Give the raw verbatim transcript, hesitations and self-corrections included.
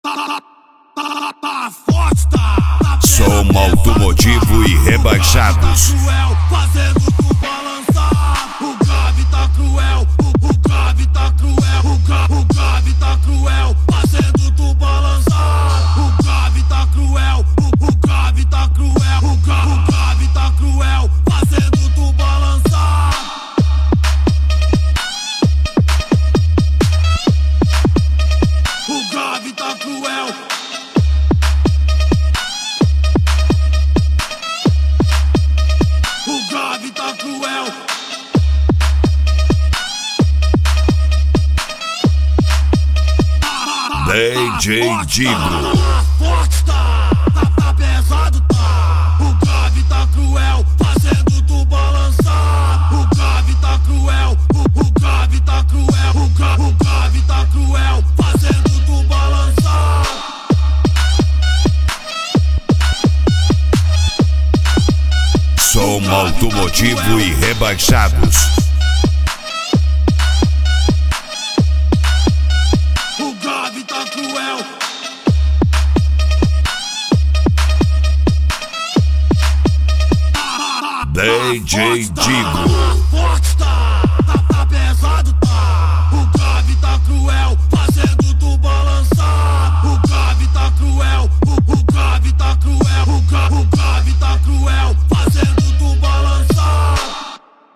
Som automotivo e rebaixados. Fazendo tu balançar. O grave tá cruel, o, o grave tá cruel, o, gra, o grave tá cruel, fazendo tu balançar. O grave tá cruel, o, o grave tá cruel, o, gra, o grave tá cruel, fazendo tu balançar. O grave tá cruel. O grave tá cruel. D J Dibro. Forte tá, tá, tá pesado tá. O grave tá cruel, fazendo tu balançar. O grave tá cruel, o, o grave tá cruel, o, gra, o grave tá cruel, fazendo tu balançar. Som automotivo e rebaixados. O grave tá cruel. D J Dibro.